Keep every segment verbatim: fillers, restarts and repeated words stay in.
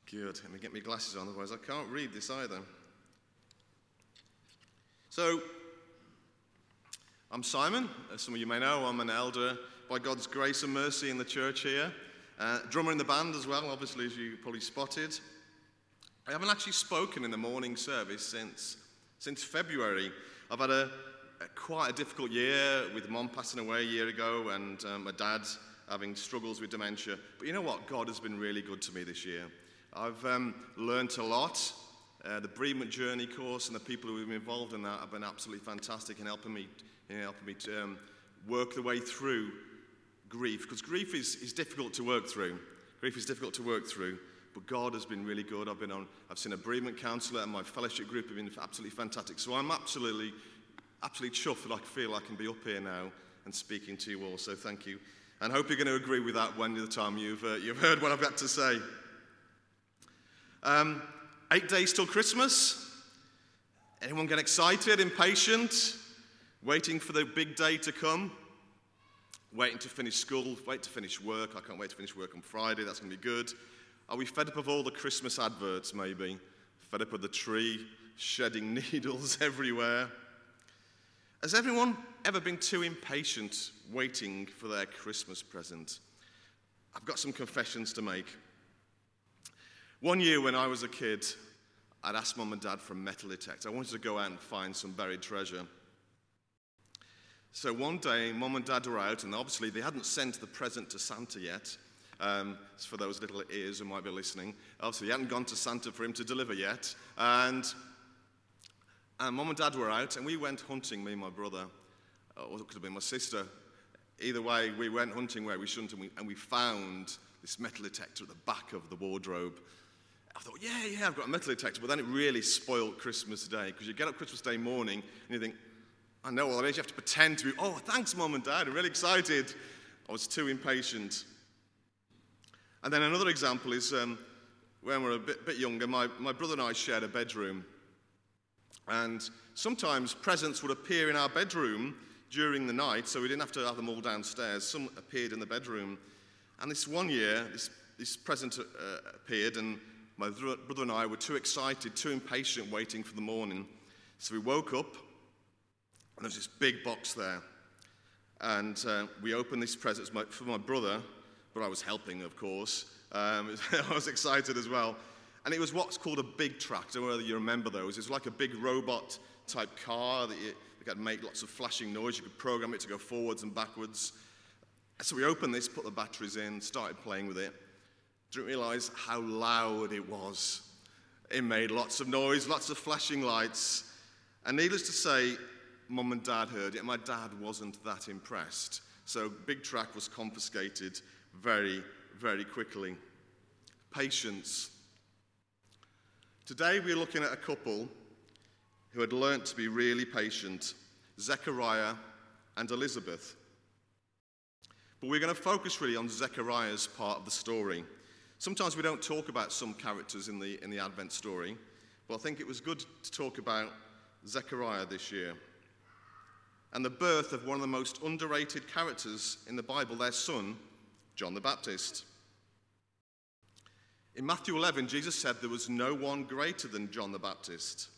Good. Let me get my glasses on, otherwise I can't read this either. So, I'm Simon. As some of you may know, I'm an elder by God's grace and mercy in the church here. Uh, drummer in the band as well, obviously, as you probably spotted. I haven't actually spoken in the morning service since since February. I've had a, a quite a difficult year with Mom passing away a year ago and um, my dad having struggles with dementia. But you know what? God has been really good to me this year. I've um, learnt a lot. Uh, the bereavement journey course and the people who have been involved in that have been absolutely fantastic in helping me, you know, helping me to um, work the way through grief. Because grief is, is difficult to work through. Grief is difficult to work through. But God has been really good. I've been on. I've seen a bereavement counsellor, and my fellowship group have been absolutely fantastic. So I'm absolutely, absolutely chuffed that I feel I can be up here now and speaking to you all. So thank you, and hope you're going to agree with that when the time you've uh, you've heard what I've got to say. Um, eight days till Christmas. Anyone get excited, impatient, waiting for the big day to come? Waiting to finish school, wait to finish work. I can't wait to finish work on Friday. That's going to be good. Are we fed up of all the Christmas adverts, maybe? Fed up with the tree, shedding needles everywhere? Has everyone ever been too impatient waiting for their Christmas present? I've got some confessions to make. One year when I was a kid, I'd asked Mum and Dad for a metal detector. I wanted to go out and find some buried treasure. So one day, Mum and Dad were out, and obviously they hadn't sent the present to Santa yet. Um, for those little ears who might be listening. Obviously, they hadn't gone to Santa for him to deliver yet. And, and Mum and Dad were out, and we went hunting, me and my brother. Or it could have been my sister. Either way, we went hunting where we shouldn't, and we, and we found this metal detector at the back of the wardrobe. I thought, yeah, yeah, I've got a metal detector. But then it really spoiled Christmas Day, because you get up Christmas Day morning, and you think, I know, well, that means you have to pretend to be, oh, thanks, Mum and Dad, I'm really excited. I was too impatient. And then another example is um, when we were a bit, bit younger, my, my brother and I shared a bedroom. And sometimes presents would appear in our bedroom during the night, so we didn't have to have them all downstairs. Some appeared in the bedroom. And this one year, this, this present uh, appeared, and my brother and I were too excited, too impatient, waiting for the morning. So we woke up, and there was this big box there. And uh, we opened this present for my brother, but I was helping, of course. Um, I was excited as well. And it was what's called a big track. I don't know whether you remember those. It's like a big robot-type car that you, you could make lots of flashing noise. You could program it to go forwards and backwards. So we opened this, put the batteries in, started playing with it. Didn't realize how loud it was. It made lots of noise, lots of flashing lights. And needless to say, Mum and Dad heard it, and my dad wasn't that impressed. So big track was confiscated very, very quickly. Patience. Today we're looking at a couple who had learnt to be really patient, Zechariah and Elizabeth. But we're going to focus really on Zechariah's part of the story. Sometimes we don't talk about some characters in the, in the Advent story, but I think it was good to talk about Zechariah this year. And the birth of one of the most underrated characters in the Bible, their son, John the Baptist. In Matthew eleven, Jesus said there was no one greater than John the Baptist.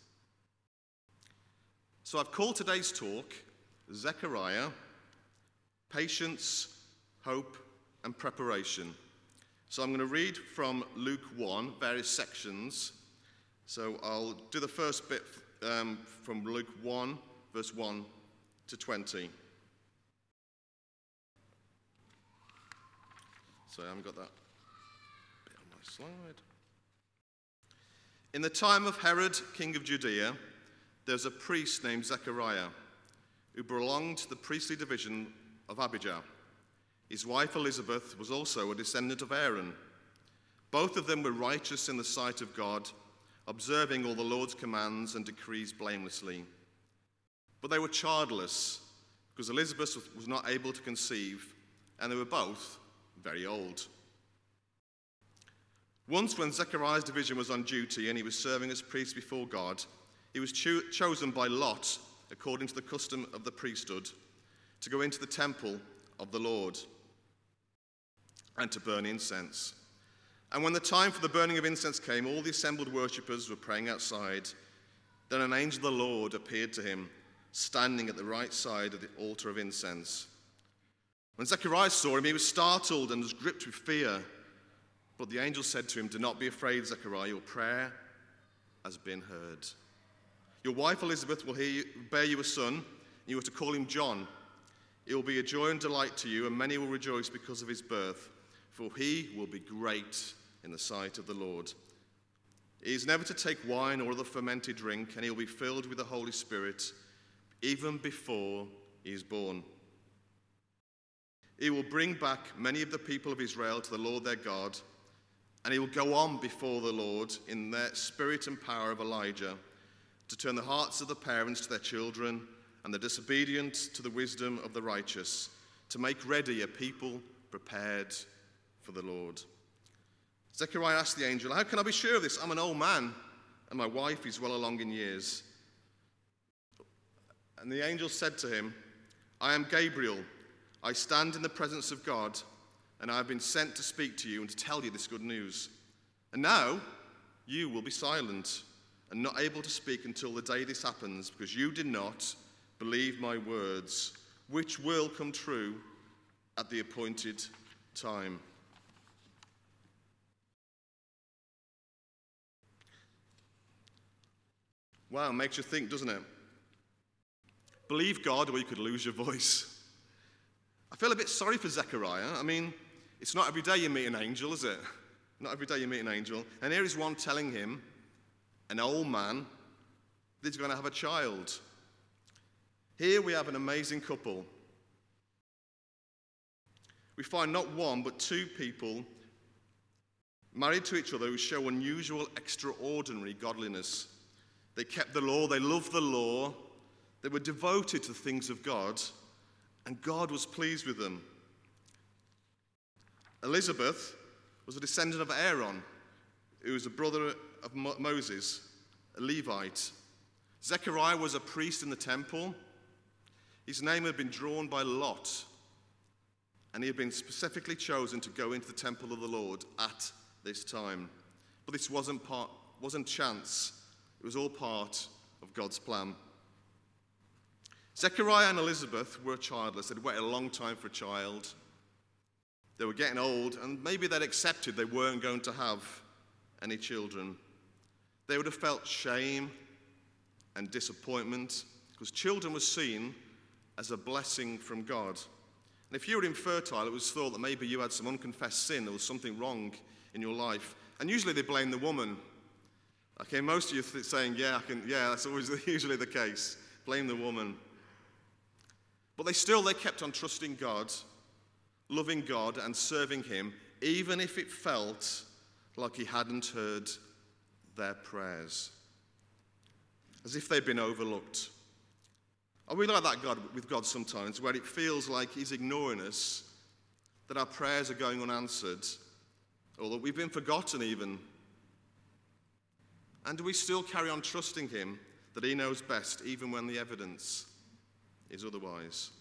So I've called today's talk Zechariah, Patience, Hope, and Preparation. So I'm going to read from Luke one, various sections. So I'll do the first bit um, from Luke one, verse one to twenty. So I haven't got that bit on my slide. In the time of Herod, king of Judea, there was a priest named Zechariah who belonged to the priestly division of Abijah. His wife Elizabeth was also a descendant of Aaron. Both of them were righteous in the sight of God, observing all the Lord's commands and decrees blamelessly. But they were childless because Elizabeth was not able to conceive, and they were both very old. Once when Zechariah's division was on duty and he was serving as priest before God, he was cho- chosen by Lot, according to the custom of the priesthood, to go into the temple of the Lord and to burn incense. And when the time for the burning of incense came, all the assembled worshippers were praying outside. Then an angel of the Lord appeared to him, standing at the right side of the altar of incense. When Zechariah saw him, he was startled and was gripped with fear. But the angel said to him, "Do not be afraid, Zechariah, your prayer has been heard. Your wife Elizabeth will hear you, bear you a son, and you are to call him John. It will be a joy and delight to you, and many will rejoice because of his birth, for he will be great in the sight of the Lord. He is never to take wine or other fermented drink, and he will be filled with the Holy Spirit even before he is born. He will bring back many of the people of Israel to the Lord their God, and he will go on before the Lord in the spirit and power of Elijah, to turn the hearts of the parents to their children and the disobedient to the wisdom of the righteous, to make ready a people prepared for the Lord." Zechariah asked the angel, "How can I be sure of this? I'm an old man, and my wife is well along in years." And the angel said to him, "I am Gabriel. I stand in the presence of God, and I have been sent to speak to you and to tell you this good news. And now you will be silent and not able to speak until the day this happens, because you did not believe my words, which will come true at the appointed time." Wow, makes you think, doesn't it? Believe God or you could lose your voice. I feel a bit sorry for Zechariah. I mean, it's not every day you meet an angel, is it? Not every day you meet an angel. And here is one telling him, an old man, that he's going to have a child. Here we have an amazing couple. We find not one, but two people married to each other who show unusual, extraordinary godliness. They kept the law, they loved the law, they were devoted to the things of God, and God was pleased with them. Elizabeth was a descendant of Aaron, who was a brother of Mo- Moses, a Levite. Zechariah was a priest in the temple. His name had been drawn by Lot, and he had been specifically chosen to go into the temple of the Lord at this time. But this wasn't part, wasn't chance. It was all part of God's plan. Zechariah and Elizabeth were childless. They'd waited a long time for a child. They were getting old, and maybe they'd accepted they weren't going to have any children. They would have felt shame and disappointment, because children were seen as a blessing from God. And if you were infertile, it was thought that maybe you had some unconfessed sin, there was something wrong in your life. And usually they blame the woman. Okay, most of you are saying, yeah, I can, yeah, that's always usually the case. Blame the woman. But they still, they kept on trusting God, loving God and serving him, even if it felt like he hadn't heard their prayers, as if they'd been overlooked. Are we like that God with God sometimes, where it feels like he's ignoring us, that our prayers are going unanswered, or that we've been forgotten even? And do we still carry on trusting him that he knows best, even when the evidence is otherwise?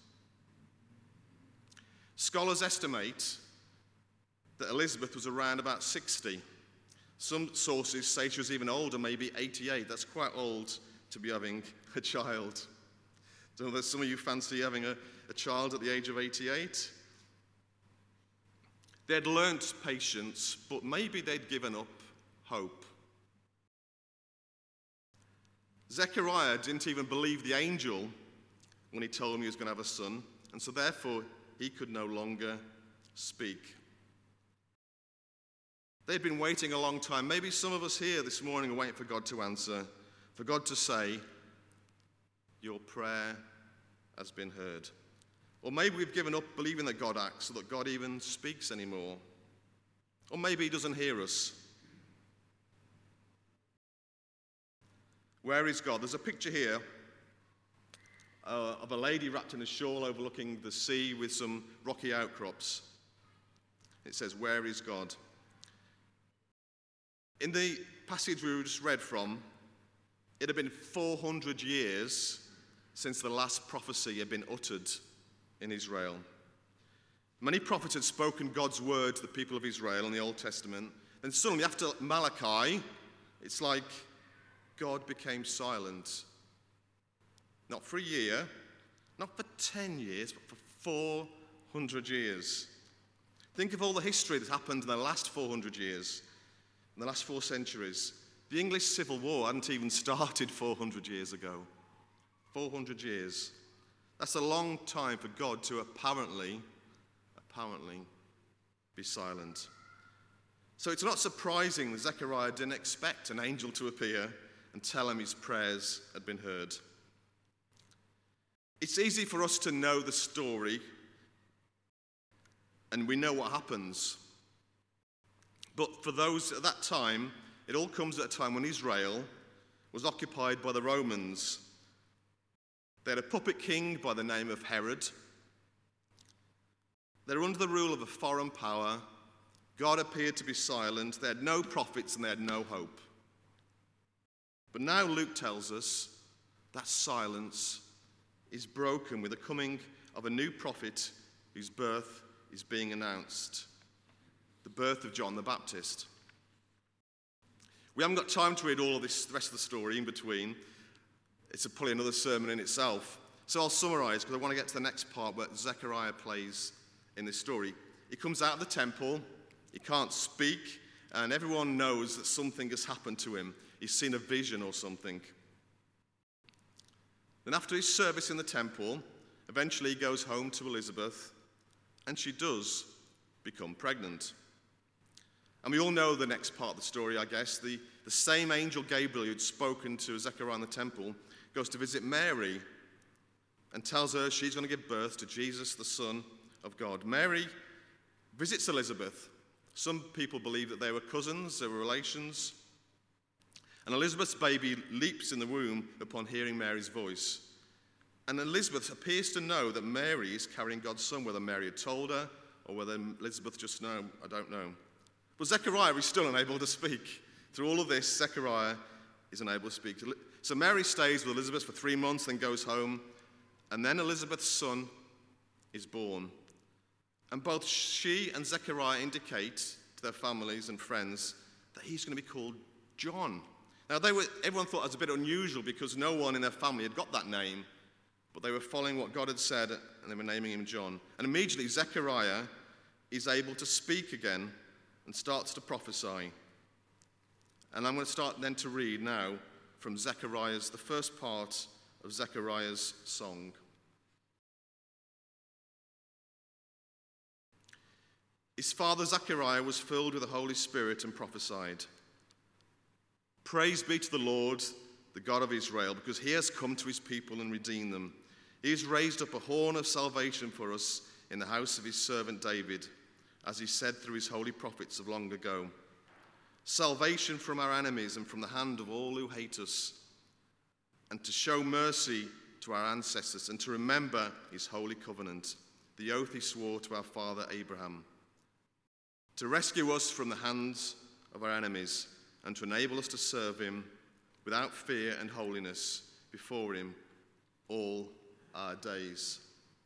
Scholars estimate that Elizabeth was around about sixty. Some sources say she was even older, maybe eighty-eight. That's quite old to be having a child. So there's some of you fancy having a, a child at the age of eighty-eight. They'd learnt patience, but maybe they'd given up hope. Zechariah didn't even believe the angel when he told him he was going to have a son, and so therefore he could no longer speak. They'd been waiting a long time. Maybe some of us here this morning are waiting for God to answer, for God to say, your prayer has been heard. Or maybe we've given up believing that God acts, so that God even speaks anymore. Or maybe he doesn't hear us. Where is God? There's a picture here uh, of a lady wrapped in a shawl overlooking the sea with some rocky outcrops. It says, "Where is God?" In the passage we just read from, it had been four hundred years since the last prophecy had been uttered in Israel. Many prophets had spoken God's word to the people of Israel in the Old Testament. Then suddenly, after Malachi, it's like God became silent. Not for a year, not for ten years, but for four hundred years. Think of all the history that's happened in the last four hundred years, in the last four centuries. The English Civil War hadn't even started four hundred years ago. four hundred years. That's a long time for God to apparently, apparently be silent. So it's not surprising that Zechariah didn't expect an angel to appear and tell him his prayers had been heard. It's easy for us to know the story and we know what happens. But for those at that time, it all comes at a time when Israel was occupied by the Romans. They had a puppet king by the name of Herod. They were under the rule of a foreign power. God appeared to be silent. They had no prophets and they had no hope. But now Luke tells us that silence is broken with the coming of a new prophet whose birth is being announced. The birth of John the Baptist. We haven't got time to read all of this, the rest of the story in between. It's a, probably another sermon in itself. So I'll summarize because I want to get to the next part where Zechariah plays in this story. He comes out of the temple, he can't speak, and everyone knows that something has happened to him. He's seen a vision or something. Then after his service in the temple, eventually he goes home to Elizabeth, and she does become pregnant. And we all know the next part of the story, I guess. The, the same angel Gabriel who'd spoken to Zechariah in the temple goes to visit Mary and tells her she's going to give birth to Jesus, the Son of God. Mary visits Elizabeth. Some people believe that they were cousins, they were relations. And Elizabeth's baby leaps in the womb upon hearing Mary's voice. And Elizabeth appears to know that Mary is carrying God's son, whether Mary had told her or whether Elizabeth just knew, I don't know. But Zechariah is still unable to speak. Through all of this, Zechariah is unable to speak. So Mary stays with Elizabeth for three months, then goes home. And then Elizabeth's son is born. And both she and Zechariah indicate to their families and friends that he's going to be called John. Now, they were, everyone thought it was a bit unusual because no one in their family had got that name. But they were following what God had said, and they were naming him John. And immediately, Zechariah is able to speak again and starts to prophesy. And I'm going to start then to read now from Zechariah's, the first part of Zechariah's song. His father Zechariah was filled with the Holy Spirit and prophesied. Praise be to the Lord, the God of Israel, because he has come to his people and redeemed them. He has raised up a horn of salvation for us in the house of his servant David, as he said through his holy prophets of long ago. Salvation from our enemies and from the hand of all who hate us, and to show mercy to our ancestors and to remember his holy covenant, the oath he swore to our father Abraham, to rescue us from the hands of our enemies and to enable us to serve him without fear and holiness before him all our days.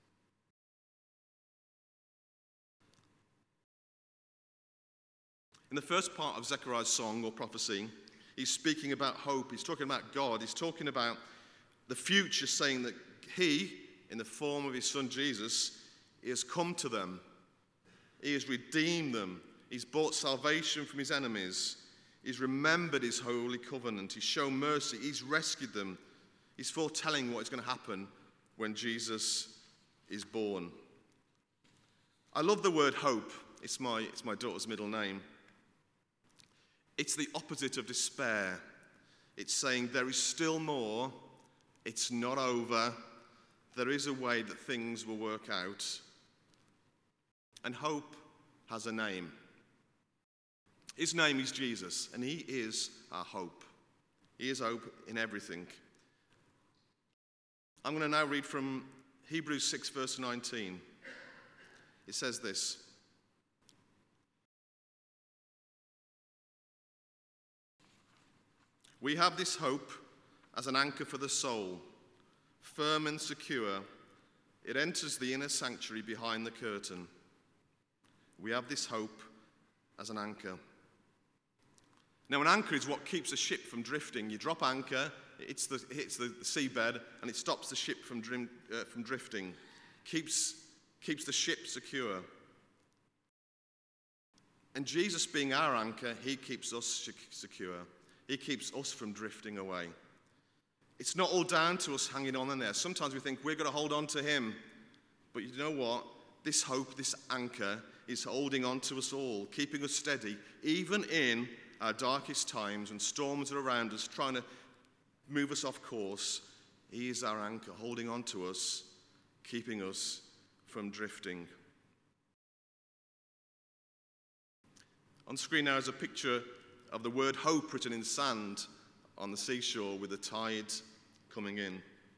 In the first part of Zechariah's song or prophecy, he's speaking about hope. He's talking about God. He's talking about the future, saying that he, in the form of his son Jesus, he has come to them. He has redeemed them. He's brought salvation from his enemies. He's remembered his holy covenant. He's shown mercy. He's rescued them. He's foretelling what is going to happen when Jesus is born. I love the word hope. It's my, it's my daughter's middle name. It's the opposite of despair. It's saying there is still more. It's not over. There is a way that things will work out. And hope has a name. His name is Jesus, and he is our hope. He is hope in everything. I'm going to now read from Hebrews six, verse nineteen. It says this. We have this hope as an anchor for the soul, firm and secure. It enters the inner sanctuary behind the curtain. We have this hope as an anchor. Now, an anchor is what keeps a ship from drifting. You drop anchor, it hits the, it hits the seabed, and it stops the ship from, drim, uh, from drifting. Keeps, keeps the ship secure. And Jesus being our anchor, he keeps us secure. He keeps us from drifting away. It's not all down to us hanging on in there. Sometimes we think we're going to hold on to him. But you know what? This hope, this anchor, is holding on to us all, keeping us steady, even in our darkest times when storms are around us, trying to move us off course. He is our anchor, holding on to us, keeping us from drifting. On screen now is a picture of the word hope written in sand on the seashore with the tide coming in.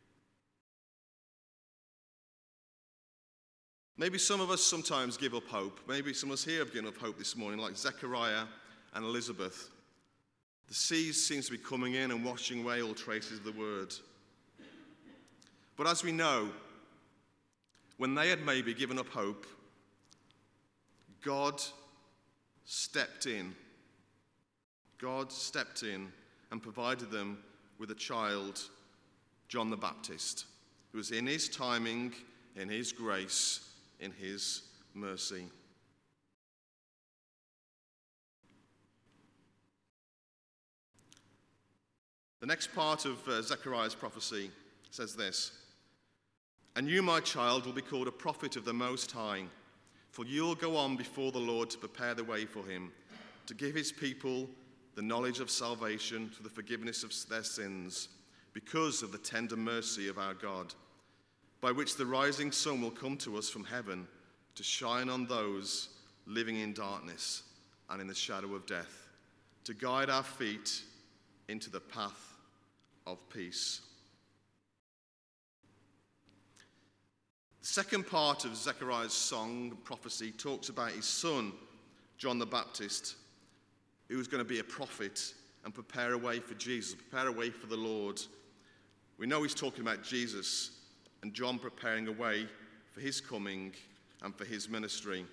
Maybe some of us sometimes give up hope. Maybe some of us here have given up hope this morning, like Zechariah and Elizabeth. The seas seems to be coming in and washing away all traces of the word. But as we know, when they had maybe given up hope, God stepped in. God stepped in and provided them with a child, John the Baptist, who was in his timing, in his grace, in his mercy. The next part of uh, Zechariah's prophecy says this: "And you, my child, will be called a prophet of the Most High, for you will go on before the Lord to prepare the way for him, to give his people the knowledge of salvation through the forgiveness of their sins, because of the tender mercy of our God, by which the rising sun will come to us from heaven to shine on those living in darkness and in the shadow of death, to guide our feet into the path of peace." The second part of Zechariah's song, prophecy, talks about his son, John the Baptist, who was going to be a prophet and prepare a way for Jesus, prepare a way for the Lord. We know he's talking about Jesus and John preparing a way for his coming and for his ministry.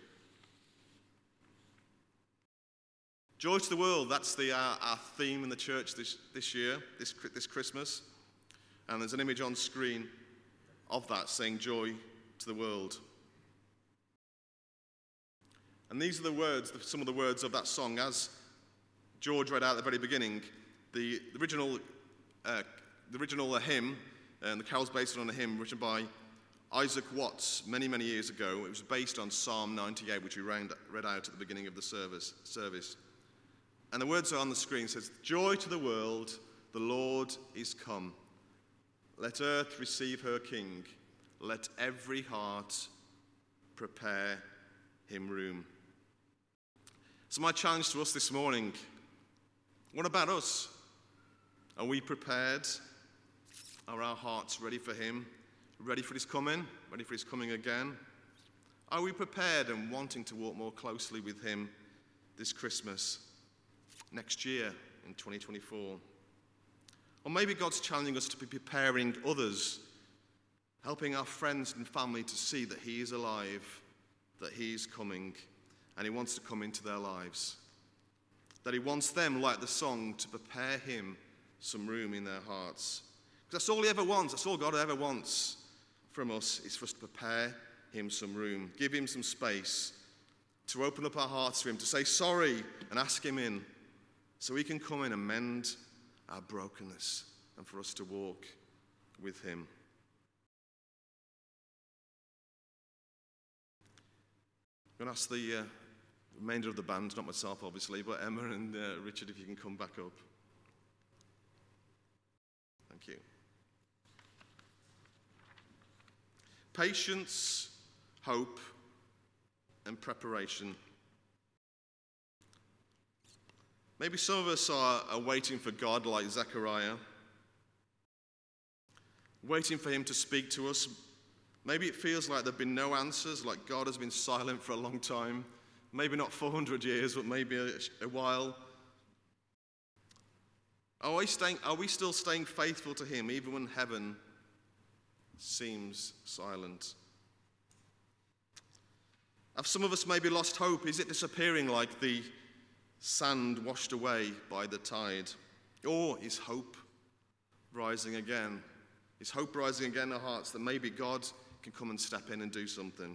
Joy to the world, that's the, uh, our theme in the church this, this year, this, this Christmas. And there's an image on screen of that saying joy to the world. And these are the words, some of the words of that song. As George read out at the very beginning, the, the original, uh, the original uh, hymn, and the carol's based on a hymn written by Isaac Watts many, many years ago. It was based on Psalm ninety-eight, which we read out at the beginning of the service. service. And the words are on the screen. It says, "Joy to the world, the Lord is come. Let earth receive her King. Let every heart prepare him room." So my challenge to us this morning, what about us? Are we prepared? Are our hearts ready for him? Ready for his coming? Ready for his coming again? Are we prepared and wanting to walk more closely with him this Christmas, next year in twenty twenty-four? Or maybe God's challenging us to be preparing others, helping our friends and family to see that he is alive, that he is coming, and he wants to come into their lives. That he wants them, like the song, to prepare him some room in their hearts. Because that's all he ever wants, that's all God ever wants from us, is for us to prepare him some room, give him some space, to open up our hearts to him, to say sorry and ask him in, so he can come in and mend our brokenness and for us to walk with him. I'm going to ask the uh, remainder of the band, not myself obviously, but Emma and uh, Richard, if you can come back up. Thank you. Patience, hope, and preparation. Maybe some of us are, are waiting for God like Zechariah, waiting for him to speak to us. Maybe it feels like there have been no answers, like God has been silent for a long time. Maybe not four hundred years, but maybe a, a while. Are we, staying, are we still staying faithful to him even when heaven seems silent? Have some of us maybe lost hope? Is it disappearing like the sand washed away by the tide? Or is hope rising again? Is hope rising again in our hearts that maybe God can come and step in and do something?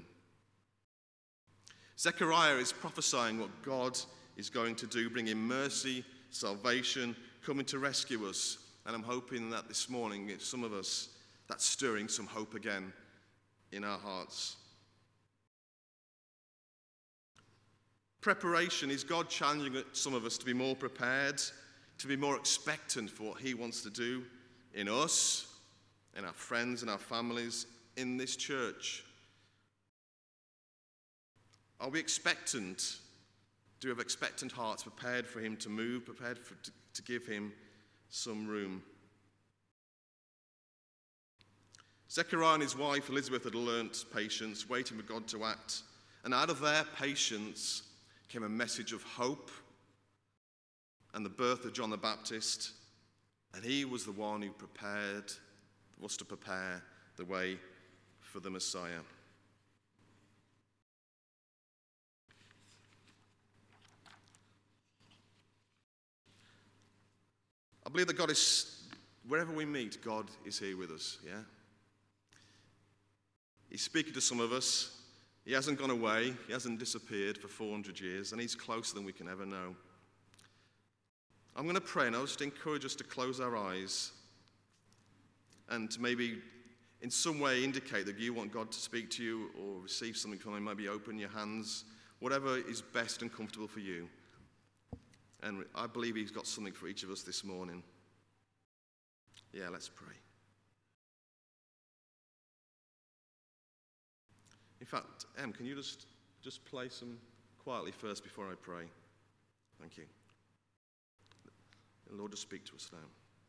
Zechariah is prophesying what God is going to do, bringing mercy, salvation, coming to rescue us. And I'm hoping that this morning, some of us, that's stirring some hope again in our hearts. Preparation is God challenging some of us to be more prepared, to be more expectant for what he wants to do in us, in our friends, in our families, in this church. Are we expectant? Do we have expectant hearts, prepared for him to move, prepared for, to, to give him some room? Zechariah and his wife Elizabeth had learnt patience, waiting for God to act. And out of their patience came a message of hope and the birth of John the Baptist. And he was the one who prepared, was to prepare the way for the Messiah. I believe that God is, wherever we meet, God is here with us, yeah? He's speaking to some of us. He hasn't gone away. He hasn't disappeared for four hundred years, and he's closer than we can ever know. I'm going to pray, and I'll just encourage us to close our eyes and to maybe in some way indicate that you want God to speak to you or receive something from him. Maybe open your hands, whatever is best and comfortable for you. And I believe he's got something for each of us this morning. Yeah, let's pray. In fact, Em, can you just, just play some quietly first before I pray? Thank you. And Lord, just speak to us now.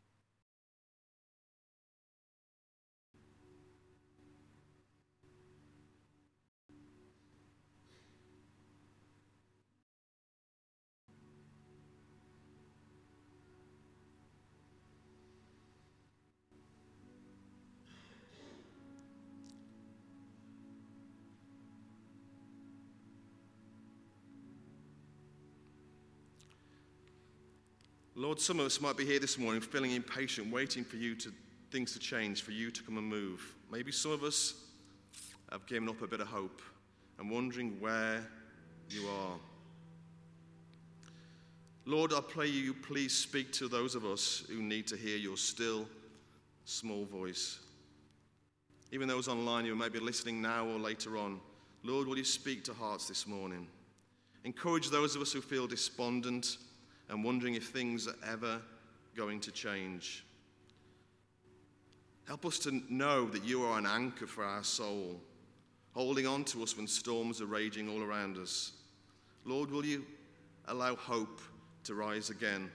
Lord, some of us might be here this morning feeling impatient, waiting for you to things to change, for you to come and move. Maybe some of us have given up a bit of hope and wondering where you are. Lord, I pray you, please speak to those of us who need to hear your still, small voice. Even those online who may be listening now or later on, Lord, will you speak to hearts this morning? Encourage those of us who feel despondent and wondering if things are ever going to change. Help us to know that you are an anchor for our soul, holding on to us when storms are raging all around us. Lord, will you allow hope to rise again?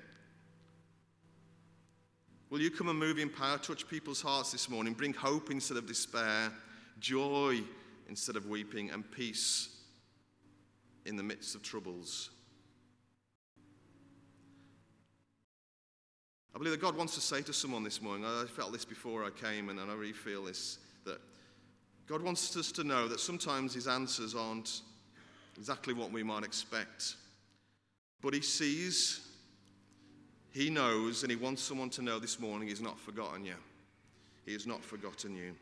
Will you come and move in power, touch people's hearts this morning, bring hope instead of despair, joy instead of weeping, and peace in the midst of troubles? I believe that God wants to say to someone this morning, I felt this before I came, and I really feel this, that God wants us to know that sometimes his answers aren't exactly what we might expect. But he sees, he knows, and he wants someone to know this morning he's not forgotten you. He has not forgotten you.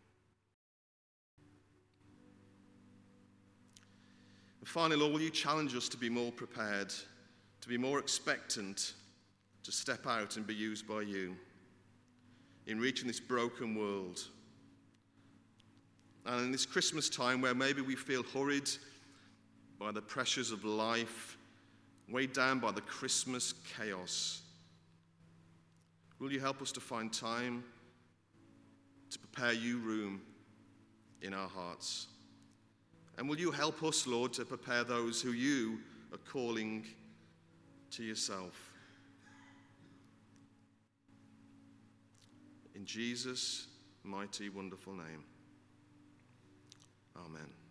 And finally, Lord, will you challenge us to be more prepared, to be more expectant, to step out and be used by you in reaching this broken world. And in this Christmas time where maybe we feel hurried by the pressures of life, weighed down by the Christmas chaos, will you help us to find time to prepare you room in our hearts? And will you help us, Lord, to prepare those who you are calling to yourself? In Jesus' mighty, wonderful name. Amen.